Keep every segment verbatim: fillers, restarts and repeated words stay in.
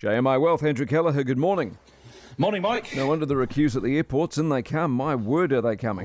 J M I Wealth, Andrew Kelleher, good morning. Morning, Mike. No wonder there are queues at the airports, and they come. My word, are they coming?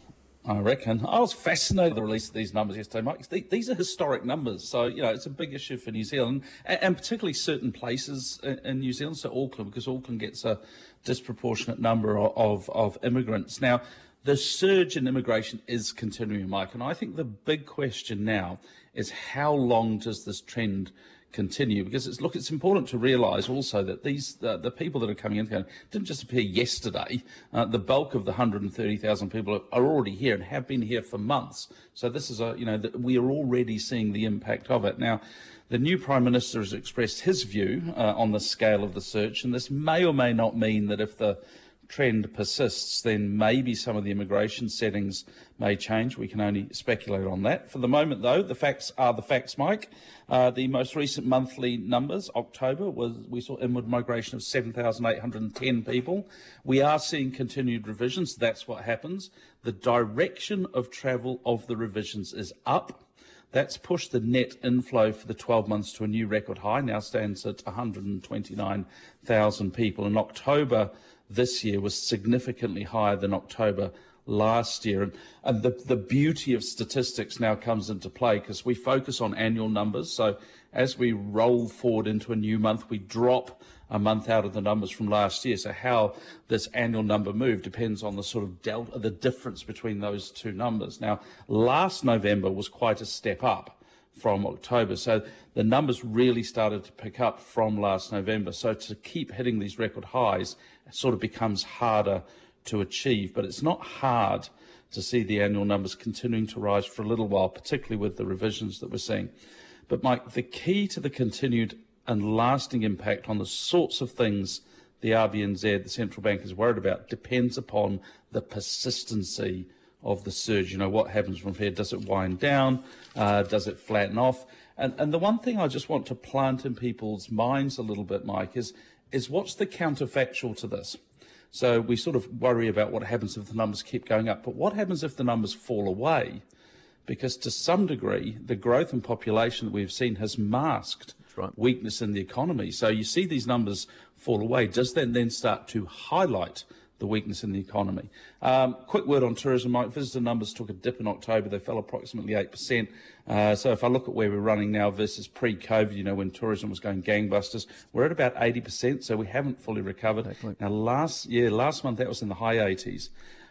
I reckon. I was fascinated with the release of these numbers yesterday, Mike. These are historic numbers, so, you know, it's a big issue for New Zealand, and particularly certain places in New Zealand, so Auckland, because Auckland gets a disproportionate number of, of immigrants. Now, the surge in immigration is continuing, Mike, and I think the big question now is how long does this trend continue? Because it's look, it's important to realise also that these uh, the people that are coming in didn't just appear yesterday. Uh, the bulk of the one hundred thirty thousand people are already here and have been here for months. So this is a you know the, we are already seeing the impact of it now. The new Prime Minister has expressed his view uh, on the scale of the surge, and this may or may not mean that if the trend persists, then maybe some of the immigration settings may change. We can only speculate on that. For the moment, though, the facts are the facts, Mike. Uh, the most recent monthly numbers, October, was we saw inward migration of seven thousand eight hundred ten people. We are seeing continued revisions. That's what happens. The direction of travel of the revisions is up. That's pushed the net inflow for the twelve months to a new record high, now stands at one hundred twenty-nine thousand people. In October this year was significantly higher than October last year. And, and the, the beauty of statistics now comes into play because we focus on annual numbers. So as we roll forward into a new month, we drop a month out of the numbers from last year. So how this annual number moved depends on the sort of delta, the difference between those two numbers. Now, last November was quite a step up from October. So the numbers really started to pick up from last November. So to keep hitting these record highs sort of becomes harder to achieve. But it's not hard to see the annual numbers continuing to rise for a little while, particularly with the revisions that we're seeing. But Mike, the key to the continued and lasting impact on the sorts of things the R B N Z, the central bank, is worried about depends upon the persistency of the surge. You know, what happens from here? Does it wind down? Uh, does it flatten off? And, and the one thing I just want to plant in people's minds a little bit, Mike, is, is what's the counterfactual to this? So we sort of worry about what happens if the numbers keep going up, but what happens if the numbers fall away? Because to some degree, the growth in population that we've seen has masked right. weakness in the economy. So you see these numbers fall away. Does that then start to highlight the weakness in the economy? Um, quick word on tourism, Mike. Visitor numbers took a dip in October. They fell approximately eight percent. Uh, so if I look at where we're running now versus pre-COVID, you know, when tourism was going gangbusters, we're at about eighty percent, so we haven't fully recovered. Exactly. Now, last year, last month, that was in the high eighties.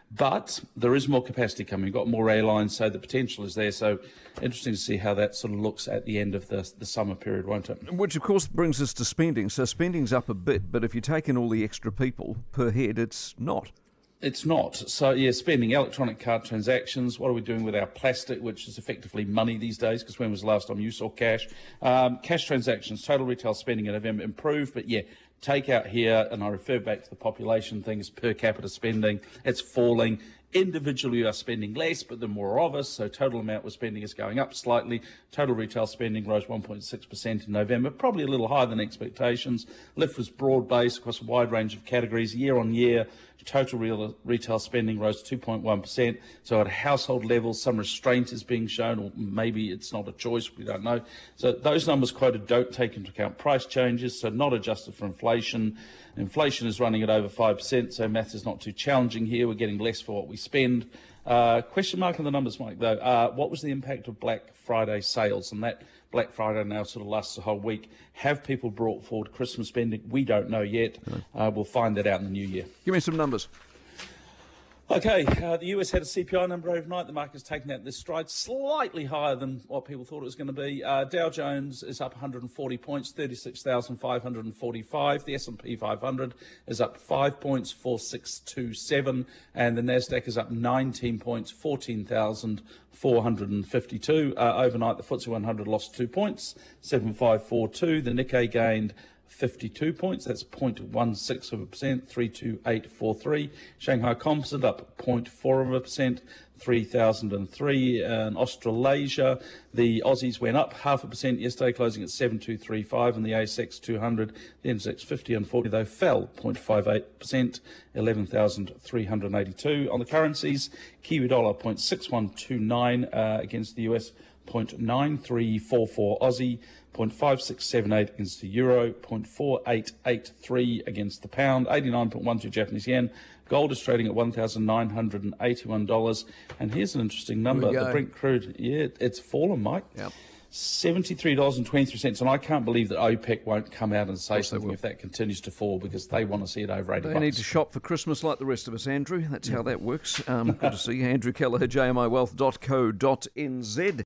But there is more capacity coming. We've got more airlines, so the potential is there. So interesting to see how that sort of looks at the end of the, the summer period, won't it? Which, of course, brings us to spending. So spending's up a bit, but if you take in all the extra people per head, it's not. It's not. So, yeah, spending, electronic card transactions. What are we doing with our plastic, which is effectively money these days? Because when was the last time you saw cash? Um, cash transactions, total retail spending in November improved, but, yeah, take out here, and I refer back to the population things, per capita spending, it's falling. Individually, we are spending less, but the more of us, so total amount we're spending is going up slightly. Total retail spending rose one point six percent in November, probably a little higher than expectations. Lift was broad-based across a wide range of categories. Year on year, total real retail spending rose two point one percent. So at a household level, some restraint is being shown, or maybe it's not a choice, we don't know. So those numbers quoted don't take into account price changes, so not adjusted for inflation. Inflation is running at over five percent, so math is not too challenging here. We're getting less for what we spend. Uh, question mark on the numbers, Mike, though. Uh, what was the impact of Black Friday sales? And that Black Friday now sort of lasts the whole week. Have people brought forward Christmas spending? We don't know yet. Uh, we'll find that out in the new year. Give me some numbers. Okay, uh, the U S had a C P I number overnight. The market's taken that this stride, slightly higher than what people thought it was going to be. Uh, Dow Jones is up one hundred forty points, thirty-six thousand five hundred forty-five. The S and P five hundred is up five points, four six two seven. And the Nasdaq is up nineteen points, fourteen thousand four hundred fifty-two. Uh, overnight, the F T S E one hundred lost two points, seven five four two. The Nikkei gained fifty-two points, that's zero point one six of a percent, three two eight four three. Shanghai Composite up zero point four of a percent, three thousand three. And Australasia, the Aussies went up half a percent yesterday, closing at seven two three five, and the A S X two hundred, the N Z X fifty unfortunately though fell zero point five eight percent, eleven thousand three hundred eighty-two. On the currencies, Kiwi dollar zero point six one two nine uh, against the U S point nine three four four Aussie, zero point five six seven eight against the euro, zero point four eight eight three against the pound, eighty-nine point one two Japanese yen. Gold is trading at one thousand nine hundred eighty-one dollars. And here's an interesting number. The Brent crude, yeah, it's fallen, Mike. Yep. seventy-three dollars and twenty-three cents. And I can't believe that OPEC won't come out and say something if that continues to fall, because they want to see it over eighty They bucks. need to shop for Christmas like the rest of us, Andrew. That's how that works. Um, good to see you. Andrew Kelleher, J M I wealth dot co dot n z.